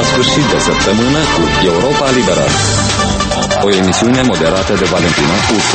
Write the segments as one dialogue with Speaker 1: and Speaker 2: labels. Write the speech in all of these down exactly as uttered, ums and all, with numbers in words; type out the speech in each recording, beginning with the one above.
Speaker 1: la sfârșit de săptămână cu Europa Liberă, o emisiune moderată de Valentina Ursu.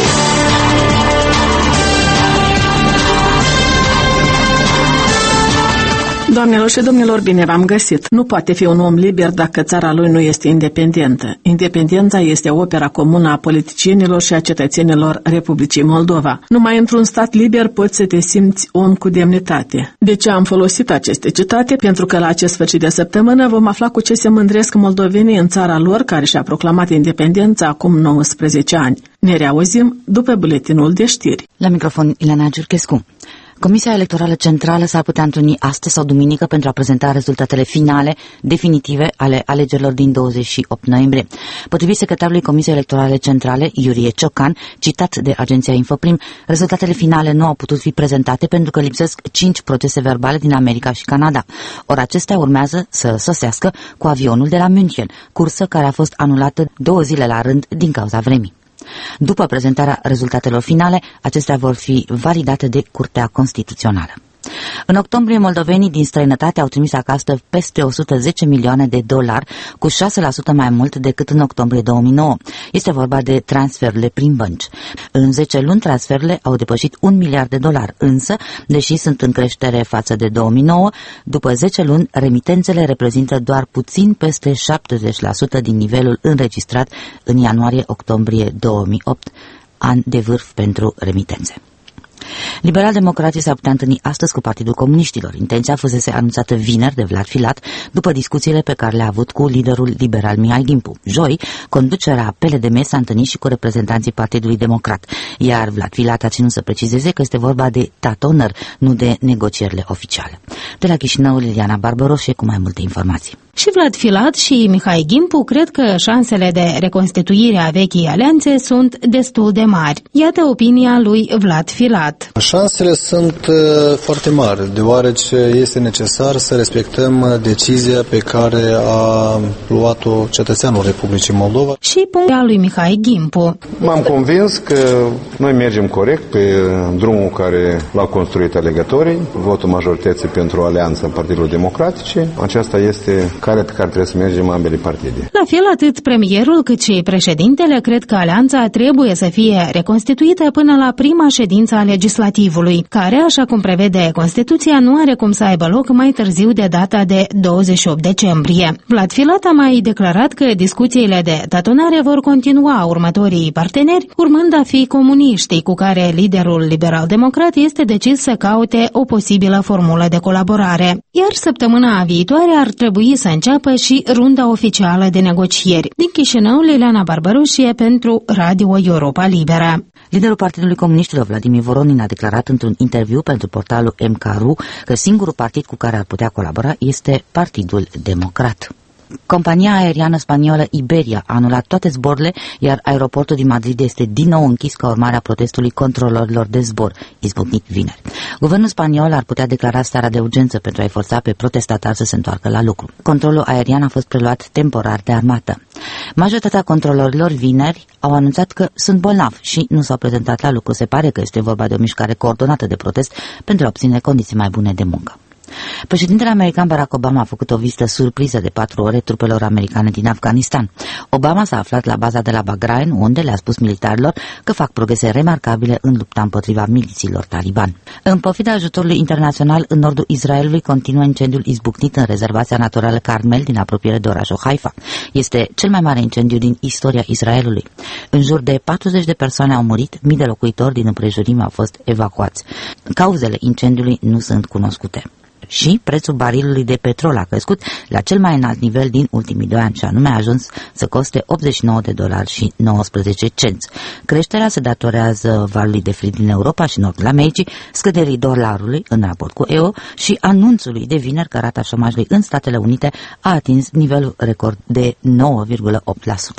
Speaker 2: Doamnelor și domnilor, bine v-am găsit. Nu poate fi un om liber dacă țara lui nu este independentă. Independența este opera comună a politicienilor și a cetățenilor Republicii Moldova. Numai într-un stat liber poți să te simți om cu demnitate. De ce am folosit aceste citate? Pentru că la acest sfârșit de săptămână vom afla cu ce se mândresc moldovenii în țara lor, care și-a proclamat independența acum nouăsprezece ani. Ne reauzim după buletinul de știri.
Speaker 3: La microfon, Ileana Giurchescu. Comisia Electorală Centrală s-ar putea întâlni astăzi sau duminică pentru a prezenta rezultatele finale, definitive, ale alegerilor din douăzeci și opt noiembrie. Potrivit secretarului Comisiei Electorale Centrale, Iurie Ciocan, citat de agenția Infoprim, rezultatele finale nu au putut fi prezentate pentru că lipsesc cinci procese verbale din America și Canada. Ori acestea urmează să sosească cu avionul de la München, cursă care a fost anulată două zile la rând din cauza vremii. După prezentarea rezultatelor finale, acestea vor fi validate de Curtea Constituțională. În octombrie, moldovenii din străinătate au trimis acasă peste o sută zece milioane de dolari, cu șase la sută mai mult decât în octombrie două mii nouă. Este vorba de transferurile prin bănci. În zece luni, transferurile au depășit un miliard de dolari, însă, deși sunt în creștere față de două mii nouă, după zece luni, remitențele reprezintă doar puțin peste șaptezeci la sută din nivelul înregistrat în ianuarie-octombrie două mii opt, an de vârf pentru remitențe. Liberal-democrații s-ar putea întâlni astăzi cu Partidul Comuniștilor. Intenția fusese anunțată vineri de Vlad Filat după discuțiile pe care le-a avut cu liderul liberal Mihai Gimpu. Joi, conducerea P L D M s-a întâlnit și cu reprezentanții Partidului Democrat, iar Vlad Filat a ținut să precizeze că este vorba de tatonări, nu de negocierile oficiale. De la Chișinău, Liliana Barbaroșe cu mai multe informații.
Speaker 4: Și Vlad Filat și Mihai Gimpu cred că șansele de reconstituire a vechii alianțe sunt destul de mari. Iată opinia lui Vlad Filat.
Speaker 5: Șansele sunt uh, foarte mari, deoarece este necesar să respectăm decizia pe care a luat-o cetățeanul Republicii Moldova.
Speaker 4: Și punctul lui Mihai Gimpu.
Speaker 6: M-am convins că noi mergem corect pe drumul care l-au construit alegătorii, votul majorității pentru Alianța Partidului Democratice. Aceasta este care pe care trebuie să mergem ambele partide.
Speaker 4: La fel, atât premierul cât și președintele cred că alianța trebuie să fie reconstituită până la prima ședință a legislativului, care, așa cum prevede Constituția, nu are cum să aibă loc mai târziu de data de douăzeci și opt decembrie. Vlad Filat a mai declarat că discuțiile de tatonare vor continua următorii parteneri, urmând a fi comuniștii, cu care liderul liberal-democrat este decis să caute o posibilă formulă de colaborare. Iar săptămâna viitoare ar trebui să înceapă și runda oficială de negocieri. Din Chișinău, Liliana Barbaroșie pentru Radio Europa Liberă.
Speaker 3: Liderul Partidului Comuniștilor, Vladimir Voronin, a declarat într-un interviu pentru portalul M K R U că singurul partid cu care ar putea colabora este Partidul Democrat. Compania aeriană spaniolă Iberia a anulat toate zborurile, iar aeroportul din Madrid este din nou închis ca urmare a protestului controlorilor de zbor, izbucnit vineri. Guvernul spaniol ar putea declara starea de urgență pentru a-i forța pe protestatari să se întoarcă la lucru. Controlul aerian a fost preluat temporar de armată. Majoritatea controlorilor vineri au anunțat că sunt bolnavi și nu s-au prezentat la lucru. Se pare că este vorba de o mișcare coordonată de protest pentru a obține condiții mai bune de muncă. Președintele american Barack Obama a făcut o vizită surpriză de patru ore trupelor americane din Afganistan. Obama s-a aflat la baza de la Bahrain, unde le-a spus militarilor că fac progrese remarcabile în lupta împotriva milițiilor taliban. În pofida ajutorului internațional, în nordul Israelului continuă incendiul izbucnit în rezervația naturală Carmel din apropiere de orașul Haifa. Este cel mai mare incendiu din istoria Israelului. În jur de patruzeci de persoane au murit, mii de locuitori din împrejurime au fost evacuați. Cauzele incendiului nu sunt cunoscute. Și prețul barilului de petrol a crescut la cel mai înalt nivel din ultimii doi ani, și anume a ajuns să coste optzeci și nouă de dolari și nouăsprezece cenți. Creșterea se datorează valului de frig din Europa și Nordul Americii, scăderii dolarului în raport cu euro și anunțului de vineri că rata șomajului în Statele Unite a atins nivelul record de nouă virgulă opt la sută.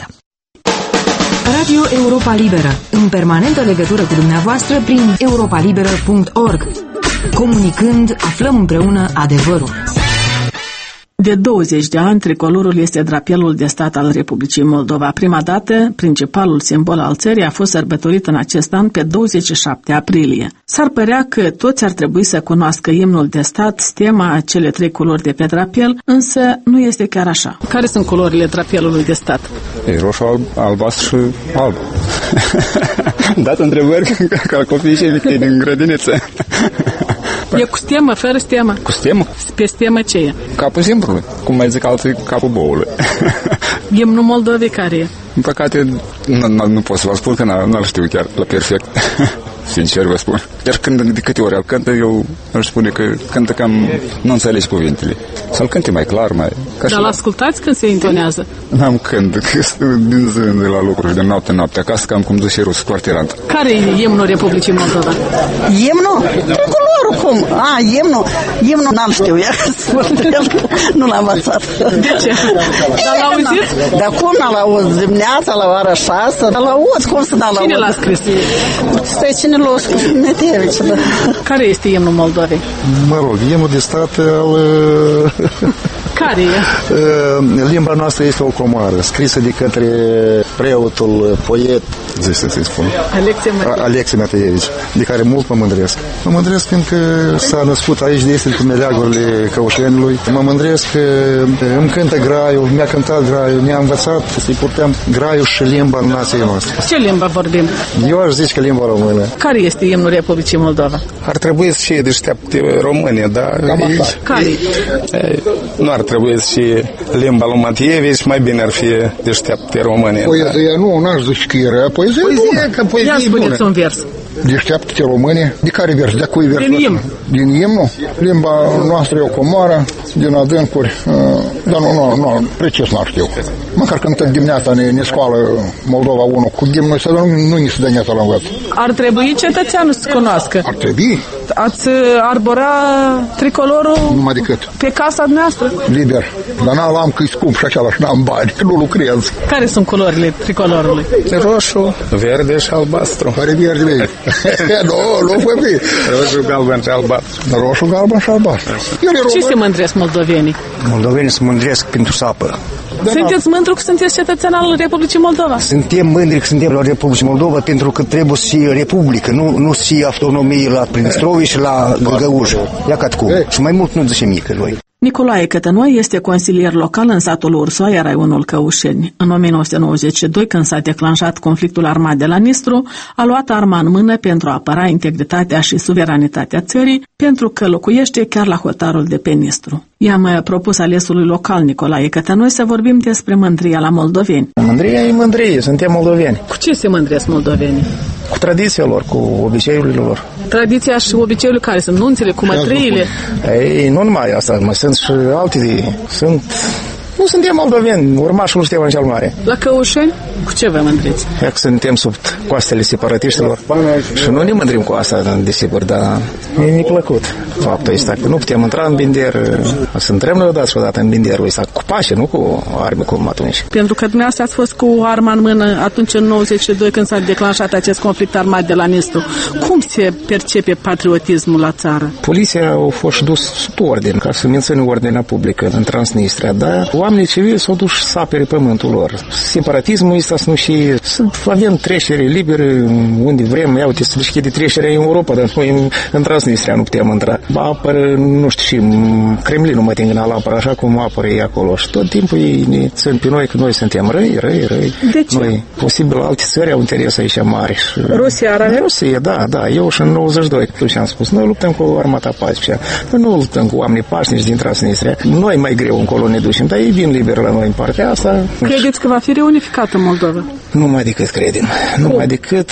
Speaker 7: Radio Europa Liberă, în permanentă legătură cu dumneavoastră prin europa liberă punct org. Comunicând, aflăm împreună adevărul.
Speaker 2: De douăzeci de ani, tricolorul este drapelul de stat al Republicii Moldova. Prima dată, principalul simbol al țării a fost sărbătorit în acest an pe douăzeci și șapte aprilie. S-ar părea că toți ar trebui să cunoască imnul de stat, stema, cele trei culori de pe drapel, însă nu este chiar așa. Care sunt culorile drapelului de stat?
Speaker 8: E roșu, alb, albastru și alb. Dați întrebări ca copiii și mici din grădiniță.
Speaker 2: E cu stemă, fără stemă?
Speaker 8: Cu stemă?
Speaker 2: Pe stemă ce e?
Speaker 8: Capul simplului, cum mai zic alții, capul boului.
Speaker 2: Imnul Moldovei care e?
Speaker 8: În păcate, nu, nu pot să vă spun că nu-l știu chiar la perfect. Sincer vă spun. Iar când de câte ori îl cântă, eu îl spune că cântă cam, nu înțelegi cuvintele. Să-l cânte mai clar, mai...
Speaker 2: Dar l-ascultați când se intonează?
Speaker 8: N-am când, că sunt din zi de la lucruri, de noapte în noapte acasă, cam cum zice rus, quartirant.
Speaker 2: Care e imnul Republicii Moldova?
Speaker 9: Imnul? Tricolorul, cum? A, imnul? Imnul n-am știu, iar nu l-am învățat.
Speaker 2: De ce? Dar l-auziți?
Speaker 9: Dar cum n-l auzi? Dimineața la ora șase, dar l-auzi, cum să n-l auzi?
Speaker 2: Cine l-a scris?
Speaker 9: Stai, cine l-a scris? Netevici, da.
Speaker 2: Care este imnul Moldovei?
Speaker 10: Mă rog, imnul de stat al...
Speaker 2: Care e?
Speaker 10: Limba noastră este o comoară, scrisă de către preotul, poet, zic să-i spun, Alexei Mateevici, de care mult mă mândresc. Mă mândresc fiindcă s-a născut aici, de este cu meleagurile căușenului. Mă mândresc că îmi cântă graiul, mi-a cântat graiul, ne-a învățat să-i purtăm graiul și limba nației noastre.
Speaker 2: Ce limbă vorbim?
Speaker 10: Eu aș zice că limba română.
Speaker 2: Care este imnul Republicii Moldova?
Speaker 11: Ar trebui să fie deșteaptă România, dar...
Speaker 2: Care?
Speaker 11: Nu ar trebui să fie limba lui Mateevici, mai bine ar fi deșteaptă România.
Speaker 10: Poezia nu, n-aș zice că era poezie bună.
Speaker 11: Că poezie
Speaker 2: Ia spuneți un vers.
Speaker 10: Deșteaptă-te România. De care vers? De cui vers?
Speaker 2: Din imn.
Speaker 10: Din imnul? Limba noastră e o comoară, din adâncuri. Dar nu, nu, nu, precis n-ar știu. Măcar când tot dimineața ne, ne scoală Moldova unu cu gimnul, să nu, nu ni se dă neața la învăț.
Speaker 2: Ar trebui cetățeanul să cunoască.
Speaker 10: Ar trebui.
Speaker 2: Ați arbora tricolorul
Speaker 10: numai decât
Speaker 2: pe casa noastră?
Speaker 10: Liber. Dar n-am că-i scump și acela și n-am bani, că nu lucrez.
Speaker 2: Care sunt culorile tricolorului?
Speaker 11: Roșu, verde și albastru.
Speaker 10: Care verde vei? Nu, nu fă fi.
Speaker 11: Roșu, galben și albastru.
Speaker 10: Roșu, galben și albastru.
Speaker 2: Ce se mândresc moldovenii?
Speaker 12: Moldovenii se mândresc pentru sapă.
Speaker 2: Sunteți mândru că sunteți cetățean al Republicii Moldova?
Speaker 12: Suntem mândri că suntem la Republicii Moldova pentru că trebuie să fie republică, nu, nu să fie autonomie la Prințrovi și la Găgăuș. Ia cat cum. Și mai mult nu zice mică noi.
Speaker 2: Nicolae Cătănoi este consilier local în satul Ursoaia, raionul Căușeni. În o mie nouă sute nouăzeci și doi, când s-a declanșat conflictul armat de la Nistru, a luat arma în mână pentru a apăra integritatea și suveranitatea țării, pentru că locuiește chiar la hotarul de pe Nistru. I-am propus alesului local Nicolae Cătănoi să vorbim despre mândria la moldoveni.
Speaker 12: Mândria e mândrie, suntem moldoveni.
Speaker 2: Cu ce se mândresc moldovenii?
Speaker 12: Cu tradiția lor, cu obiceiurile lor.
Speaker 2: Tradiția și obiceiurile care sunt? Nunțile, cu mătrâile?
Speaker 12: Ei, nu numai asta, mai sunt și alte. Sunt... Nu suntem moldoveni, urmașul Ștefan cel Mare.
Speaker 2: La Căușeni, cu ce vă mândriți?
Speaker 12: E că suntem sub coastele separatiștilor și nu ne mândrim cu asta, desigur, dar e neplăcut faptul ăsta, că nu putem intra în binder, să intrăm noi odată și odată în binderul ăsta, cu pașe, nu cu arme cum atunci.
Speaker 2: Pentru că dumneavoastră ați fost cu arma în mână atunci în nouăzeci și doi când s-a declanșat acest conflict armat de la Nistru. Cum se percepe patriotismul la țară?
Speaker 12: Poliția a fost dus sub ordine, ca să menține ordinea publică în Transnistria, dar oamenii civili s-au dus să apere pământul lor. Separatismul ăsta să nu și... Să avem trecere libere unde vrem. Ia uite, să deschide trecerea în Europa, dar noi în, în Transnistria nu putem intra. Ba apără, nu știu, și Kremlinul mă tingă la apără, așa cum apără ei acolo. Și tot timpul ei ne țin pe noi că noi suntem răi, răi, răi.
Speaker 2: De ce?
Speaker 12: Noi, posibil, alte țări au interes aici mare. Și...
Speaker 2: Rusia are?
Speaker 12: Rusia, da, da. Eu și în nouăzeci și doi, cum și am spus, noi luptăm cu armata pașnică. Noi nu luptăm cu oamenii pașnici din Transnistria. Noi mai greu încolo ne ducem, dar ei vin liber la noi în partea asta.
Speaker 2: Credeți că va fi reunificată Moldova?
Speaker 12: Nu mai decât credem. Nu mai decât.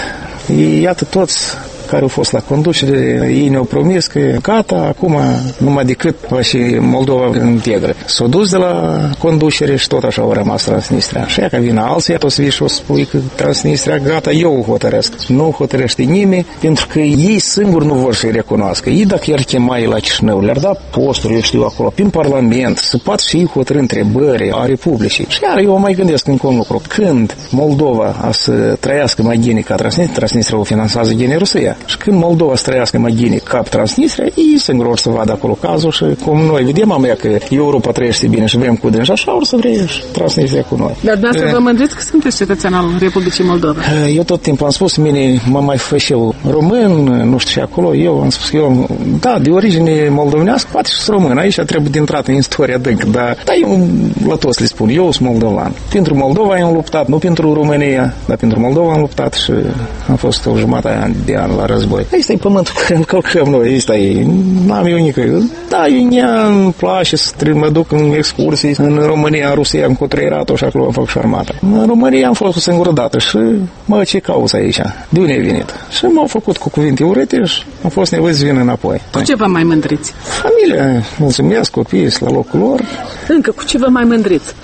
Speaker 12: Iată toți care au fost la conducere, ei ne-au promis că gata, acum numai decât va și Moldova integră. S-au dus de la conducere și tot așa au rămas Transnistria. Și că vine alții, o să vii și o să spui că Transnistria gata, eu o hotărăsc. Nu o hotărăște nimeni, pentru că ei singuri nu vor să-i recunoască. Ei dacă i-ar chema la Chișinău, le-ar da posturi, eu știu, acolo, prin Parlament, să poată și ei hotărâ întrebări a Republicii. Și iar eu mai gândesc încă un lucru. Când Moldova a să trăiască mai bine ca Transnistria, Transnistria o finanțează din Rusia. Și când Moldova să trăiască mai bine cap Transnistria, ei singuri or să vadă acolo cazul și cum noi vedem am ea că Europa trăiește bine și vrem cu dâns, așa or să vrei și Transnistria cu noi.
Speaker 2: Dar dumneavoastră vă mândriți că sunteți cetățean al Republicii Moldova?
Speaker 12: Eu tot timpul am spus, mine mă mai fă și eu român, nu știu și acolo, eu am spus că eu, da, de origine moldovenească, poate și sunt român, aici trebuie de intrat în istoria adâncă, dar, dar eu la toți le spun, eu sunt moldovan. Pentru Moldova am luptat, nu pentru România, dar pentru Moldova am luptat și am fost o jumătate de an la război. Aici e pământul care îl călcăm noi, aici e, n-am eu nică. Da, eu îmi place să mă duc în excursii în România, în Rusia, în Cotreieratul și acolo am făcut și armata. În România am fost o singură dată și mă, ce cauți aici? De unde ai venit? Și m-au făcut cu cuvinte urâte și am fost nevoit să vin înapoi.
Speaker 2: Cu ce vă mai mândriți?
Speaker 12: Familia, mulțumesc, copiii la locul lor.
Speaker 2: Încă, cu ce vă mai mândriți?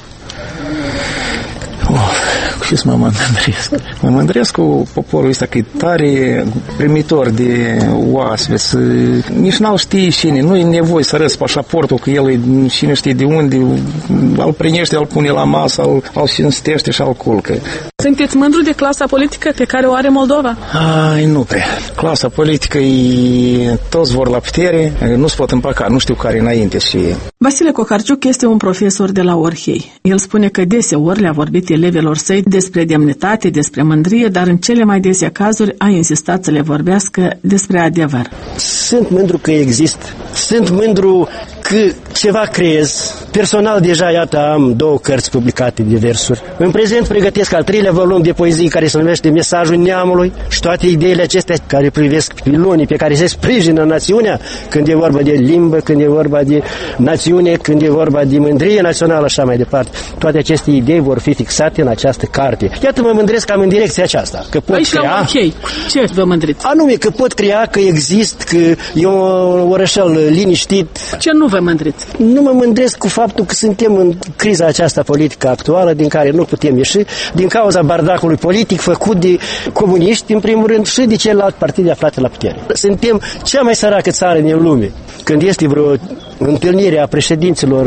Speaker 12: Oh, cu ce să mă mândresc? Mă mândresc cu poporul ăsta că e tare primitor de oaspeți. Nici n-al știe cine, nu e nevoie să arăți pașaportul că el e cine știe de unde, îl primește, îl pune la masă, îl, îl cinstește și îl culcă.
Speaker 2: Sunteți mândru de clasa politică pe care o are Moldova?
Speaker 12: Ai, nu prea. Clasa politică e... toți vor la putere, nu se pot împăca, nu știu care înainte și...
Speaker 2: Vasile Coharciuc este un profesor de la Orhei. El spune că deseori le-a vorbit elevilor săi despre demnitate, despre mândrie, dar în cele mai dese cazuri a insistat să le vorbească despre adevăr.
Speaker 13: Sunt mândru că există. Sunt mândru că ceva creez. Personal deja, iată, am două cărți publicate de versuri. În prezent pregătesc al treilea volum de poezii care se numește Mesajul Neamului și toate ideile acestea care privesc pilonii pe care se sprijină națiunea când e vorba de limbă, când e vorba de națiune, când e vorba de mândrie națională și așa mai departe. Toate aceste idei vor fi fixate în această carte. Iată, mă mândresc cam în direcția aceasta. Că pot
Speaker 2: aici
Speaker 13: crea...
Speaker 2: ok. Ce vă mândriți?
Speaker 13: Anume, că pot crea, că exist, că e un orășel liniștit.
Speaker 2: Ce nu vă mândriți?
Speaker 13: Nu mă mândresc cu faptul că suntem în criza aceasta politică actuală din care nu putem ieși din cauza bardacului politic făcut de comuniști, în primul rând, și de celelalte partide aflate la putere. Suntem cea mai săracă țară din lume. Când este vreo întâlnire a președinților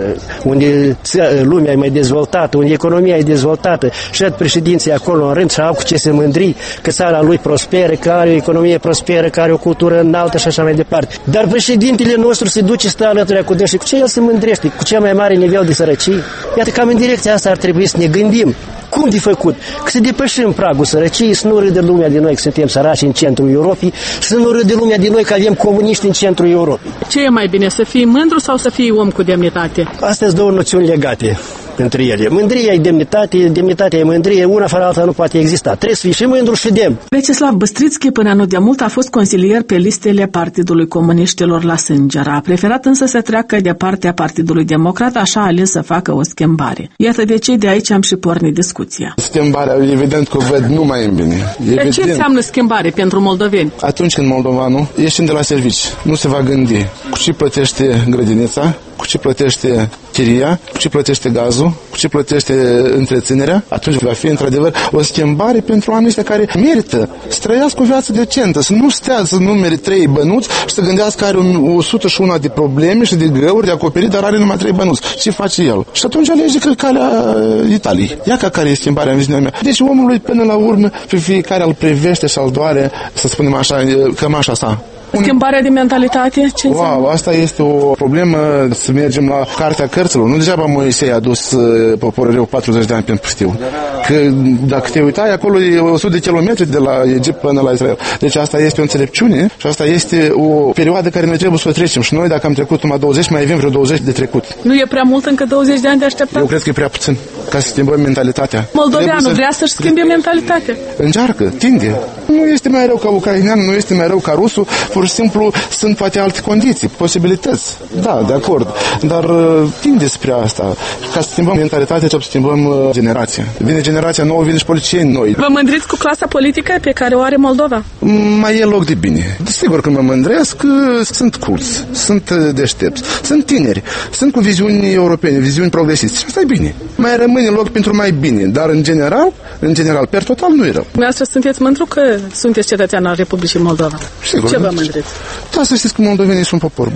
Speaker 13: unde lumea e mai dezvoltată, unde economia e dezvoltată și președinții acolo în rând și au cu ce se mândri că țara lui prosperă, că are o economie prosperă, că are o cultură înaltă și așa mai departe. Dar președintele nostru se duce, stă alături cu dâns și cu ce el se mândrește? Cu cea mai mare nivel de sărăcie? Iată, cam în direcția asta ar trebui să ne gândim. Cum de făcut? Că să depășim pragul sărăciei, să nu râde lumea de noi că suntem săraci în centrul Europei, să nu râde lumea de noi că avem comuniști în centrul Europei.
Speaker 2: Ce e mai bine, să fii mândru sau să fii om cu demnitate?
Speaker 13: Astea sunt două noțiuni legate între ele. Mândria e demnitate, demnitatea e mândrie, una fără alta nu poate exista. Trebuie să fii și mândru și demn.
Speaker 2: Veceslav Băstrițchi până nu de mult a fost consilier pe listele Partidului Comuniștilor la Sângera. A preferat însă să treacă de partea Partidului Democrat, așa a ales să facă o schimbare. Iată de ce de aici am și pornit discuția.
Speaker 11: Schimbarea, evident că o văd numai în bine.
Speaker 2: De ce înseamnă schimbare pentru moldoveni?
Speaker 11: Atunci când moldovanul ieșind de la servici, nu se va gândi cu ce plătește grădinița, cu ce plătește chiria, cu ce plătește gazul, cu ce plătește întreținerea, atunci va fi într-adevăr o schimbare pentru oamenii ăștia care merită să trăiască o viață decentă, să nu stea să numere trei bănuți și să gândească că are o sută și una de probleme și de găuri de acoperit, dar are numai trei bănuți. Ce face el? Și atunci alege că calea Italiei. Ia ca care e schimbarea în viziunea mea. Deci omului până la urmă pe fiecare îl privește și îl doare, să spunem așa, cămașa sa.
Speaker 2: Schimbarea de mentalitate? Ce
Speaker 11: wow, asta este o problemă să mergem la Cartea Cărților. Nu degeaba Moisei a dus uh, poporul rău patruzeci de ani prin pustiu. Că dacă te uitai, acolo e o sută de kilometri de la Egipt până la Israel. Deci asta este o înțelepciune și asta este o perioadă care noi trebuie să o trecem. Și noi, dacă am trecut numai douăzeci, mai avem vreo douăzeci de trecut.
Speaker 2: Nu e prea mult încă douăzeci de ani de așteptat?
Speaker 11: Eu cred că e prea puțin ca să schimbăm mentalitatea.
Speaker 2: Moldoveanul să... vrea să-și schimbe mentalitatea.
Speaker 11: Încearcă, tinde. Nu este mai rău ca ucrainean, nu este mai rău ca rusul, pur și simplu sunt poate alte condiții, posibilități. Da, de acord. Dar uh, tinde spre asta. Ca să schimbăm mentalitatea, trebuie să schimbăm uh, generația. Vine generația nouă, vine și politicieni noi.
Speaker 2: Vă mândriți cu clasa politică pe care o are Moldova?
Speaker 11: Mai e loc de bine. Desigur că mă mândresc, uh, sunt culți, sunt uh, deștepți, sunt tineri, sunt cu viziuni europene, viziuni progresiste. Și asta e bine. Mai rămâne loc pentru mai bine, dar în general, în general, per total nu e rău.
Speaker 2: Dumneavoastră sunteți mândru că sunteți cetățean al Republicii Moldova?
Speaker 11: Sigur.
Speaker 2: Ce vă mândriți?
Speaker 11: Da, să știți că moldovenii sunt un popor bun.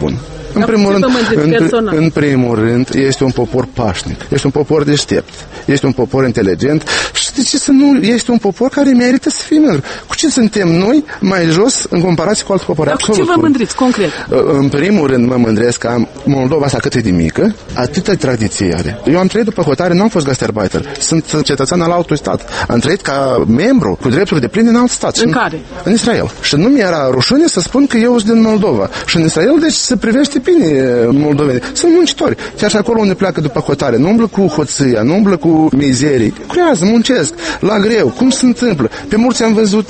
Speaker 11: În primul, rând, în, în primul rând, este un popor pașnic, este un popor deștept, este un popor inteligent și de ce să nu este un popor care merită să fie mândru? Cu ce suntem noi mai jos în comparație cu alte popoare?
Speaker 2: Dar absolut. Cu ce vă mândriți concret?
Speaker 11: În primul rând mă mândresc că Moldova asta cât e de mică, atâta tradiție are. Eu am trăit după hotare, nu am fost gastarbeiter. Sunt cetățean al altui stat. Am trăit ca membru cu drepturi de plin în alt stat.
Speaker 2: În care?
Speaker 11: În Israel. Și nu mi-era rușine să spun că eu sunt din Moldova. Și în Israel, deci, se privește bine moldovenii. Sunt muncitori. Chiar și acolo unde pleacă după hotare. Nu umblă cu hoția, nu umblă cu mizerii. Creează, muncesc, la greu. Cum se întâmplă? Pe mulți am văzut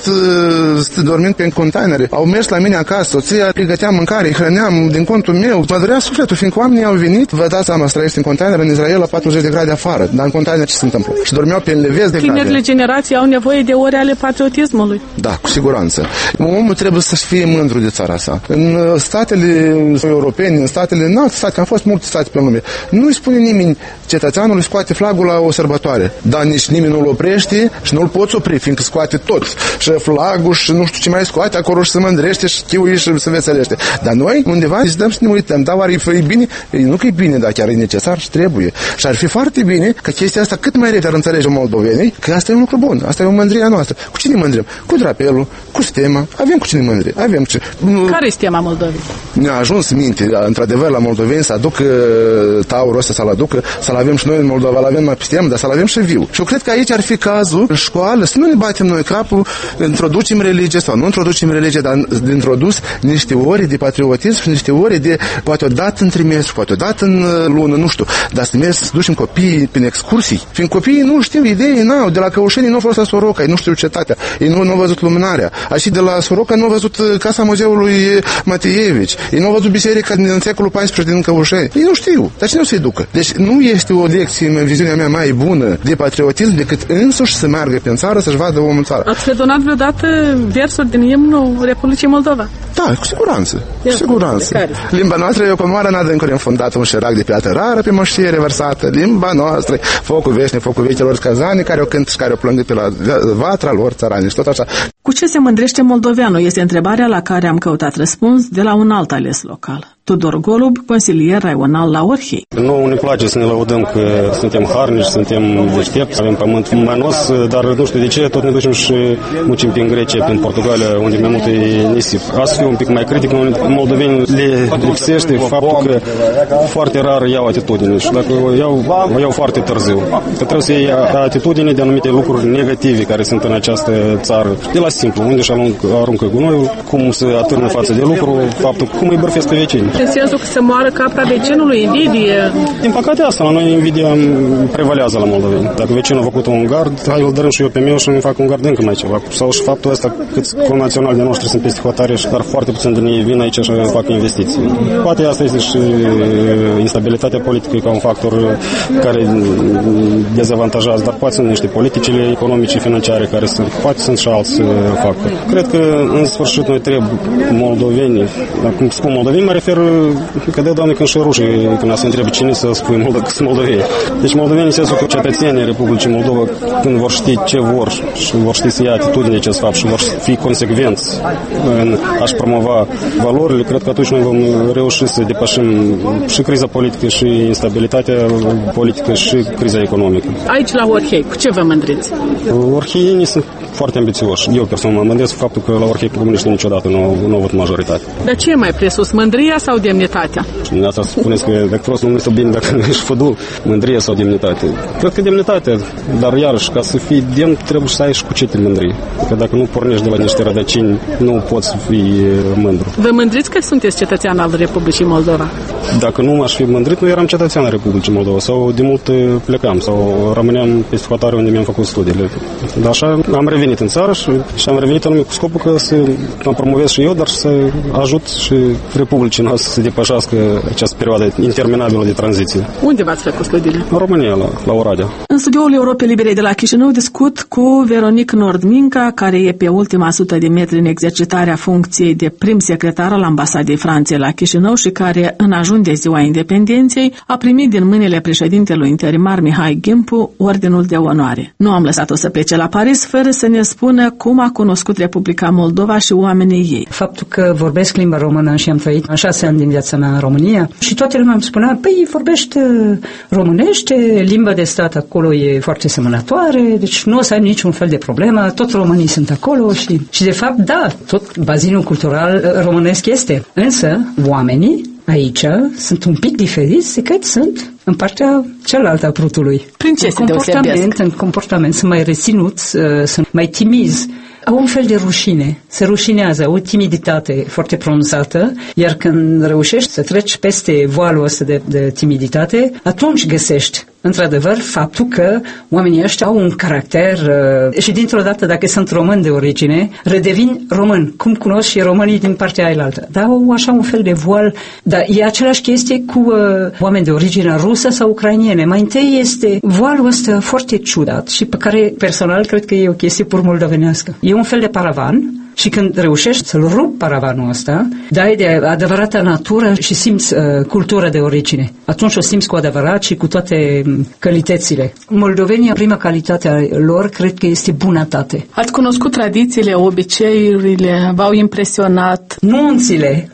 Speaker 11: uh, dormind pe containere. Au mers la mine acasă, soția pregătea mâncare, îi hrăneam din contul meu. Mă dorea sufletul, fiindcă oamenii au venit, vă dați seama, să trăiești în container în Israel la patruzeci de grade afară. Dar în container ce se întâmplă? Și dormeau pe înlevezi de grade.
Speaker 2: Tinerile generații au nevoie de ore ale patriotismului.
Speaker 11: Da, cu siguranță. Omul trebuie să fie mândru de țara sa. În statele europene, în statele, în alte state, am fost multe state pe lume, nu-i spune nimeni cetățeanul scoate flagul la o sărbătoare. Dar nici nimeni nu-l oprește și nu-l poți opri, fiindcă scoate toți. Și flagul și nu știu ce mai scoate acolo și se mândrește și chiuie și se veselește. Dar noi, undeva, zicem să ne uităm, dar oare e bine? Nu că e bine, dar chiar e necesar și trebuie. Și ar fi foarte bine că chestia asta cât mai repede ar înțelege moldovenii, că asta e un lucru bun, asta e o mândrie a noastră. Cu cine mândrim? Cu drapelul, cu stema, avem cu cine mândri, avem ce.
Speaker 2: Care e stema Moldovei?
Speaker 11: Ne-a ajuns minte, într-adevăr, la moldoveni să aducă taurul ăsta, să-l aducă, să-l avem și noi în Moldova, l-avem mai pistem, dar să-l avem și viu. Și eu cred că aici ar fi cazul, în școală, să nu ne batem noi capul, introducem religie sau nu introducem religie, dar de introdus niște ore de patriotism și niște ore de, poate o dată în trimestru, poate o dată în lună, nu știu, dar să mergem să ducem copiii prin excursii, fiindcă copiii nu știu idei, n-au, de la Căușeni nu au fost la Soroca, ei nu știu cetatea, ei nu, nu au văzut luminarea, așa de la Soroca nu au văzut casa muzeului Matievici, ei nu au văzut biserica din secolul paisprezece din Căușeni, ei nu știu, dar cine o să-i ducă? Deci nu este o lecție, în viziunea mea, mai bună de patriotism decât însuși să meargă pe țară să-și vadă omul în țară.
Speaker 2: Ați redonat vreodată versuri din imnul Republicii Moldova?
Speaker 11: Da, cu siguranță, cu siguranță. Limba noastră e o comoară n-adâncuri înfundată, un șerac de piatră rară pe moștie revărsată. Limba noastră, focul veșnic, focul vechilor cazani, care o cântă și care o plângă pe la vatra lor țărani și tot așa.
Speaker 2: Cu ce se mândrește moldoveanul? Este întrebarea la care am căutat răspuns de la un alt ales local. Tudor Golub, consilier raional la Orhei.
Speaker 14: Nouă ne place să ne laudăm că suntem harnici, suntem deștepți, avem pământ manos, dar nu știu de ce, tot ne ducem și mucim prin Grecia, prin Portugalia, unde mai mult e nisip. Asta fi un pic mai critic, moldovenii le lipsește faptul că foarte rar iau atitudine și dacă o iau, o iau foarte târziu. Că trebuie să iei atitudine de anumite lucruri negative care sunt în această țară. De la simplu, unde își aruncă gunoiul, cum se atârnă față de lucru, faptul cum îi bărfesc pe vecini.
Speaker 2: În sensul că se moară capra vecinului, invidie.
Speaker 14: Din păcate asta, la noi invidia prevalează la moldoveni. Dacă vecinul a făcut un gard, hai îl dărâm și eu pe meu și îmi fac un gard încă mai ceva. Sau și faptul ăsta, câți connaționali de noștri sunt peste hotare și dar foarte puțin din ei vin aici și fac investiții. Poate asta este și instabilitatea politică ca un factor care dezavantajează, dar poate sunt niște politicile economice, financiare care sunt, poate sunt și alți factori. Cred că în sfârșit noi trebuie moldovenii, dar cum spun moldoveni, mă refer că de Doamne când și rușii, când se întreabă cine să spui moldov, că sunt moldoveni. Deci moldovenii, în sensul că cetățenii Republicii Moldova, când vor ști ce vor și vor ști să ia atitudine acest fapt și vor fi consecvenți în a-și promova valorile, cred că atunci noi vom reuși să depășim și criza politică și instabilitatea politică și criza economică.
Speaker 2: Aici la Orhei, cu ce vă mândriți?
Speaker 14: Orheienii sunt foarte ambițioși. Eu personal mă mândresc faptul că la Orhei comuniștii niciodată nu, nu au avut majoritate.
Speaker 2: Dar ce e mai presus, mândria sau demnitatea?
Speaker 14: Și dumneavoastră spuneți că dacă prost nu este bine dacă nu ești fădul, mândrie sau demnitate. Cred că demnitate, dar iarăși, ca să fii demn, trebuie să ai și cu ce te mândri. Că dacă nu pornești de la niște rădăcini, nu poți să fii mândru.
Speaker 2: Vă mândriți că sunteți cetățean al Republicii Moldova?
Speaker 14: Dacă nu m-aș fi mândrit, nu eram cetățean al Republicii Moldova sau de mult plecam sau rămâneam peste hotare unde mi-am făcut studiile. Dar așa am revenit în țară și, și am revenit anume cu scopul că să mă promovez și eu, dar să ajut și Republicii noastre să depășească această perioadă interminabilă de tranziție.
Speaker 2: Unde v-ați făcut studiile?
Speaker 14: În România, la, la Oradea.
Speaker 2: În studioul Europei Libere de la Chișinău discut cu Veronic Nordminca, care e pe ultima sută de metri în exercitarea funcției de prim secretar al Ambasadei Franței la Chișinău și care, în ajun de ziua independenței, a primit din mâinile președintelui interimar Mihai Gimpu Ordinul de Onoare. Nu am lăsat-o să plece la Paris fără să ne ne spună cum a cunoscut Republica Moldova și oamenii ei.
Speaker 15: Faptul că vorbesc limba română și am trăit în șase ani din viața mea în România și toată lumea îmi spunea, păi vorbește românește, limba de stat acolo e foarte semănătoare, deci nu o să ai niciun fel de problemă, tot românii sunt acolo și, și de fapt, da, tot bazinul cultural românesc este. Însă, oamenii aici sunt un pic diferiți decât sunt în partea cealaltă a prutului.
Speaker 2: Prin ce se deosebesc?
Speaker 15: În comportament sunt mai reținuți, sunt mai timizi, au un fel de rușine, se rușinează, au o timiditate foarte pronunțată, iar când reușești să treci peste voalul ăsta de, de timiditate, atunci găsești, într-adevăr, faptul că oamenii ăștia au un caracter uh, și dintr-o dată, dacă sunt români de origine, redevin român, cum cunosc și românii din partea ailaltă. Dar au așa un fel de voal, dar e același chestie cu uh, oameni de origine rusă sau ucrainiene. Mai întâi este voalul ăsta foarte ciudat și pe care personal cred că e o chestie pur moldovenească. E un fel de paravan și când reușești să-l rupi paravanul ăsta, dai de adevărată natură și simți uh, cultura de origine. Atunci o simți cu adevărat și cu toate calitățile. Moldovenia, prima calitate a lor, cred că este bunătate.
Speaker 2: Ați cunoscut tradițiile, obiceiurile, v-au impresionat?
Speaker 15: Nunțile!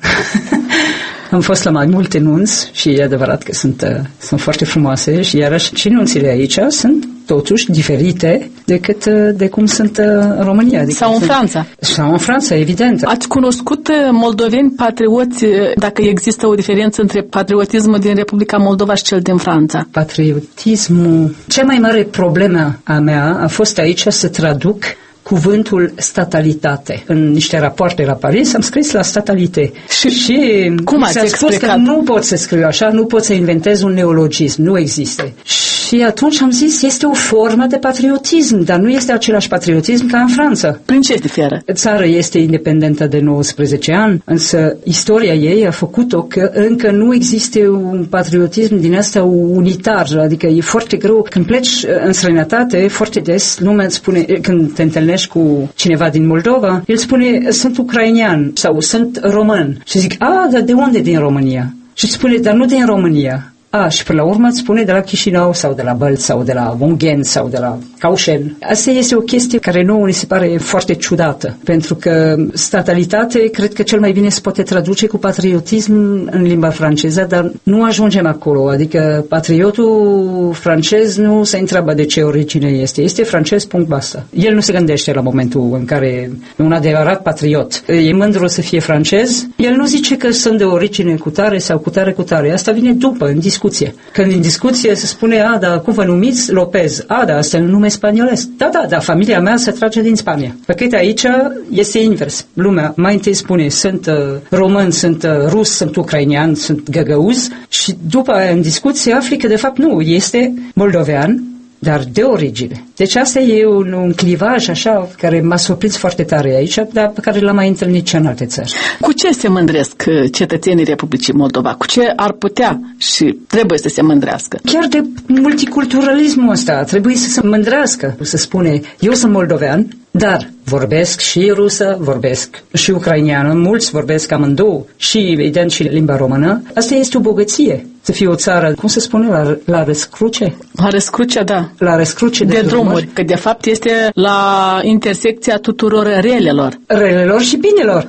Speaker 15: Am fost la mai multe nunți și e adevărat că sunt, uh, sunt foarte frumoase și iarăși și nunțile aici sunt totuși diferite decât uh, de cum sunt uh, în România. Adică
Speaker 2: sau în
Speaker 15: sunt,
Speaker 2: Franța.
Speaker 15: Sau în Franța, evident.
Speaker 2: Ați cunoscut moldoveni patrioți, dacă există o diferență între patriotismul din Republica Moldova și cel din Franța?
Speaker 15: Patriotismul... Cea mai mare problemă a mea a fost aici să traduc cuvântul statalitate. În niște rapoarte la Paris am scris la statalitate. Și, și
Speaker 2: cum ați explicat?
Speaker 15: Că nu pot să scriu așa, nu pot să inventez un neologism, nu există. Și atunci am zis, este o formă de patriotism, dar nu este același patriotism ca în Franța.
Speaker 2: Prin ce diferă?
Speaker 15: Țara este independentă de nouăsprezece ani, însă istoria ei a făcut-o că încă nu există un patriotism din asta unitar, adică e foarte greu. Când pleci în străinătate, foarte des lumea îți spune, când te întâlnești cu cineva din Moldova, el spune, sunt ucrainean sau sunt român. Și zic, a, dar de unde din România? Și spune, dar nu din România. A, și până la urmă îți spune de la Chișinău sau de la Bălți sau de la Ungheni sau de la Caușen. Asta este o chestie care nouă ni se pare foarte ciudată, pentru că statalitate cred că cel mai bine se poate traduce cu patriotism în limba franceză, dar nu ajungem acolo, adică patriotul francez nu se întreabă de ce origine este, este francez, punct, basta. El nu se gândește la momentul în care un adevărat patriot e mândru să fie francez, el nu zice că sunt de origine cu tare sau cu tare cu tare, asta vine după, în discuție. Când în discuție se spune, a, dar cum vă numiți? Lopez. A, da, asta e un nume spaniolesc. Da, da, dar familia mea se trage din Spania. Păcăt aici este invers. Lumea mai întâi spune, sunt uh, român, sunt uh, rus, sunt ucrainean, sunt găgăuz și după aia în discuție afli că de fapt nu, este moldovean, dar de origine. Deci asta e un, un clivaj așa care m-a surprins foarte tare aici, dar pe care l-am mai întâlnit și în alte țări.
Speaker 2: Cu ce se mândresc cetățenii Republicii Moldova? Cu ce ar putea și trebuie să se mândrească?
Speaker 15: Chiar de multiculturalismul ăsta trebuie să se mândrească. Să spune, eu sunt moldovean, dar vorbesc și rusă, vorbesc și ucraineană, mulți vorbesc amândouă și, evident, și limba română. Asta este o bogăție. Să fie o țară, cum se spune, la, la răscruce?
Speaker 2: La răscruce, da.
Speaker 15: La răscruce de,
Speaker 2: de drumuri. Că, de fapt, este la intersecția tuturor relelor.
Speaker 15: Relelor și binelor.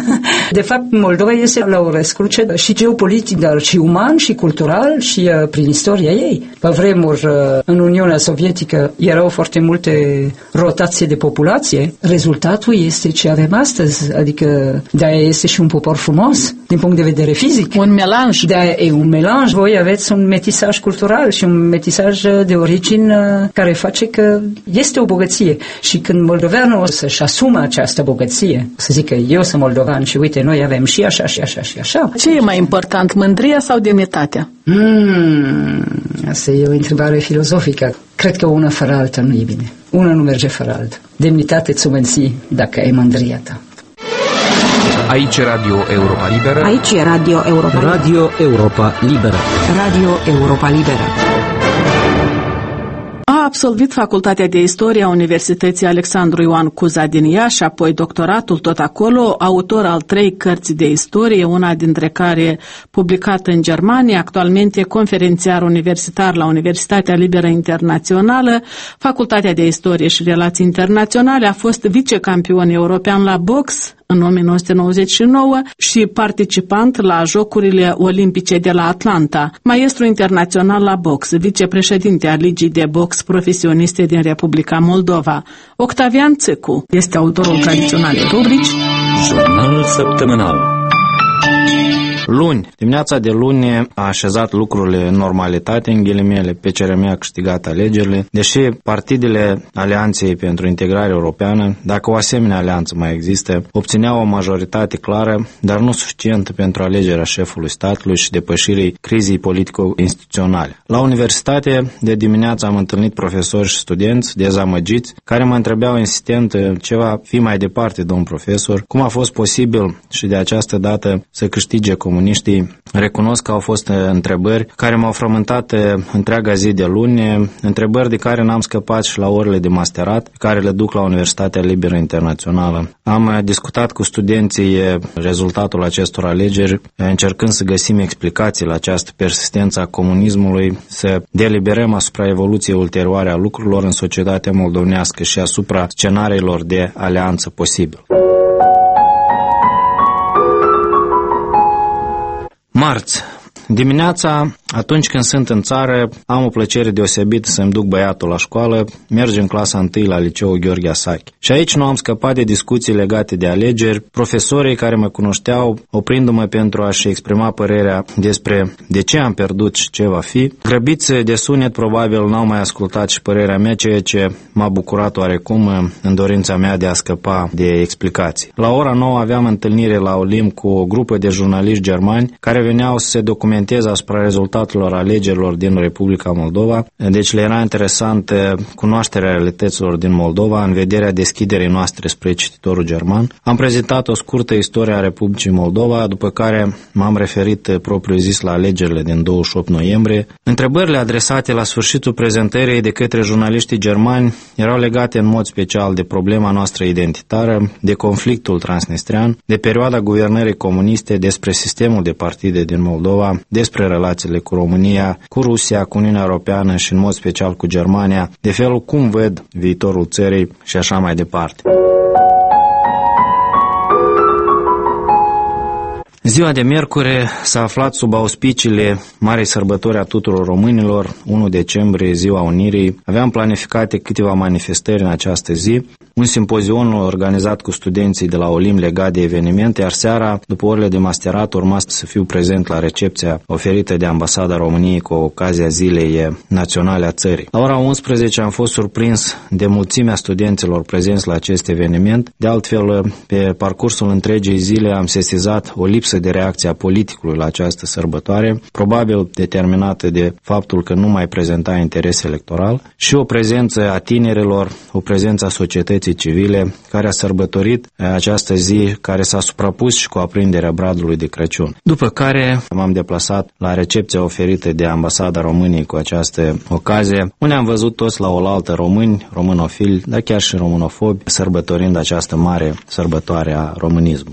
Speaker 15: De fapt, Moldova este la o răscruce și geopolitic, dar și uman, și cultural, și uh, prin istoria ei. Pe vremuri, uh, în Uniunea Sovietică, erau foarte multe rotații de populație. Rezultatul este ce avem astăzi, adică de-aia este și un popor frumos, din punct de vedere fizic.
Speaker 2: Un melanj.
Speaker 15: De-aia e un melanj. Voi aveți un metisaj cultural și un metisaj de origine uh, care face că este o bogăție. Și când moldoveanul o să-și asumă această bogăție, să zică, eu sunt moldovan și uite, noi avem și așa, și așa, și așa.
Speaker 2: Ce e mai important, mândria sau demnitatea?
Speaker 15: Hmm, asta e o întrebare filozofică. Cred că una fără alta nu e bine. Una nu merge fără alta. Demnitate ți-o menții dacă ai mândria ta.
Speaker 16: Aici e Radio Europa Liberă.
Speaker 7: Aici e Radio Europa Liberă.
Speaker 16: Radio Europa Liberă.
Speaker 7: Radio Europa Liberă.
Speaker 2: A absolvit Facultatea de Istorie a Universității Alexandru Ioan Cuza din Iași, apoi doctoratul tot acolo, autor al trei cărți de istorie, una dintre care publicată în Germania, actualmente conferențiar universitar la Universitatea Liberă Internațională, Facultatea de Istorie și Relații Internaționale, a fost vicecampion european la box în o mie nouă sute nouăzeci și nouă și participant la Jocurile Olimpice de la Atlanta, maestru internațional la box, vicepreședinte al Ligii de Box Profesioniste din Republica Moldova. Octavian Țâcu este autorul tradiționalei rubrici
Speaker 1: Jurnalul săptămânal.
Speaker 17: Luni, dimineața de luni a așezat lucrurile în normalitate, în ghilimele, P C R M a câștigat alegerile, deși partidele Alianței pentru Integrare Europeană, dacă o asemenea alianță mai există, obțineau o majoritate clară, dar nu suficientă pentru alegerea șefului statului și depășirii crizei politico-instituționale. La universitate, de dimineață am întâlnit profesori și studenți dezamăgiți, care mă întrebeau insistent ce va fi mai departe, domn profesor, cum a fost posibil și de această dată să câștige comuniștii. Recunosc că au fost întrebări care m-au frământat întreaga zi de luni, întrebări de care n-am scăpat și la orele de masterat, care le duc la Universitatea Liberă Internațională. Am discutat cu studenții rezultatul acestor alegeri, încercând să găsim explicații la această persistență a comunismului, să deliberăm asupra evoluției ulterioare a lucrurilor în societatea moldovenească și asupra scenariilor de alianță posibil. Marți. Dimineața, atunci când sunt în țară, am o plăcere deosebită să-mi duc băiatul la școală, merge în clasa întâi la liceul Gheorghe Asache. Și aici nu am scăpat de discuții legate de alegeri, profesorii care mă cunoșteau, oprindu-mă pentru a-și exprima părerea despre de ce am pierdut și ce va fi. Grăbiți de sunet, probabil n-au mai ascultat și părerea mea, ceea ce m-a bucurat oarecum în dorința mea de a scăpa de explicații. La ora nouă aveam întâlnire la Olim cu o grupă de jurnaliști germani care veneau să se documenteze asupra rezultatelor alegerilor din Republica Moldova, deci le era interesant cunoașterea realităților din Moldova în vederea deschiderii noastre spre cititorul german. Am prezentat o scurtă istorie a Republicii Moldova, după care m-am referit propriu zis la alegerile din douăzeci și opt noiembrie. Întrebările adresate la sfârșitul prezentării de către jurnaliștii germani erau legate în mod special de problema noastră identitară, de conflictul transnistrean, de perioada guvernării comuniste, despre sistemul de partide din Moldova, despre relațiile cu România, cu Rusia, cu Uniunea Europeană și în mod special cu Germania, de felul cum văd viitorul țării și așa mai departe. Ziua de miercuri s-a aflat sub auspiciile Marei Sărbători a tuturor românilor, unu decembrie, Ziua Unirii. Aveam planificate câteva manifestări în această zi, un simpozion organizat cu studenții de la Olim legat de evenimente, iar seara, după orele de masterat, urma să fiu prezent la recepția oferită de Ambasada României cu ocazia Zilei Naționale a țării. La ora unsprezece am fost surprins de mulțimea studenților prezenți la acest eveniment. De altfel, pe parcursul întregii zile am sesizat o lipsă de reacție a politicului la această sărbătoare, probabil determinată de faptul că nu mai prezenta interes electoral, și o prezență a tinerilor, o prezență a societății civile, care a sărbătorit această zi, care s-a suprapus și cu aprinderea bradului de Crăciun. După care m-am deplasat la recepția oferită de Ambasada României cu această ocazie, unde am văzut toți la oaltă români, românofili, dar chiar și românofobi, sărbătorind această mare sărbătoare a românismului.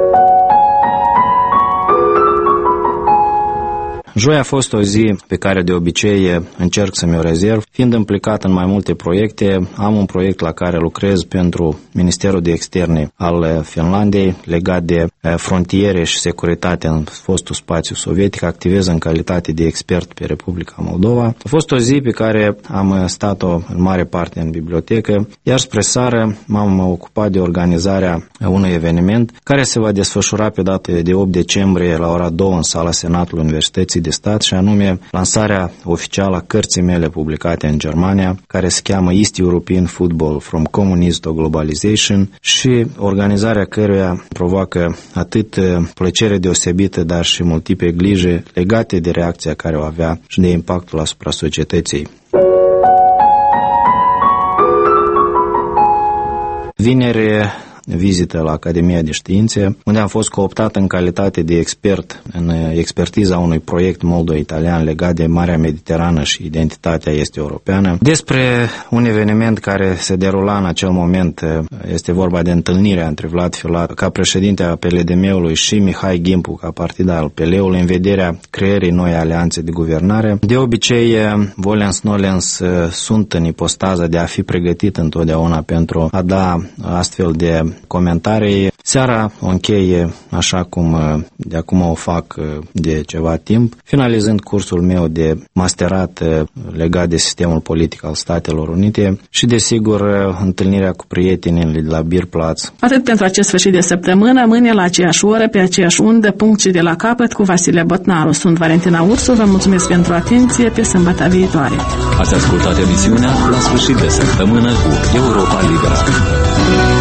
Speaker 17: Joi a fost o zi pe care de obicei încerc să mi-o rezerv, fiind implicat în mai multe proiecte. Am un proiect la care lucrez pentru Ministerul de Externe al Finlandei, legat de frontiere și securitate în fostul spațiu sovietic. Activez în calitate de expert pe Republica Moldova. A fost o zi pe care am stat-o în mare parte în bibliotecă, iar spre seară m-am ocupat de organizarea unui eveniment care se va desfășura pe data de opt decembrie la ora două în sala Senatului Universității de Stat, și anume lansarea oficială a cărții mele publicate în Germania, care se cheamă East European Football From Communism to Globalization, și organizarea căruia provoacă atât plăcere deosebită, dar și multiple grije legate de reacția care o avea și de impactul asupra societății. Vineri vizită la Academia de Științe, unde am fost cooptat în calitate de expert în expertiza unui proiect moldo-italian legat de Marea Mediterană și identitatea este europeană. Despre un eveniment care se derula în acel moment, este vorba de întâlnirea între Vlad Filat ca președinte a P L D M-ului și Mihai Gimpu ca partid al P L-ului în vederea creării noi alianțe de guvernare. De obicei, volens nolens sunt în ipostaza de a fi pregătit întotdeauna pentru a da astfel de comentarii. Seara o încheie așa cum de acum o fac de ceva timp, finalizând cursul meu de masterat legat de sistemul politic al Statelor Unite și, desigur, întâlnirea cu prietenii de la Bierplatz.
Speaker 2: Atât pentru acest sfârșit de săptămână, mâine la aceeași oră, pe aceeași undă, punct și de la capăt cu Vasile Botnaru. Sunt Valentina Ursu, vă mulțumesc pentru atenție, pe sâmbătă viitoare.
Speaker 1: Ați ascultat emisiunea La sfârșit de săptămână cu Europa Liberă.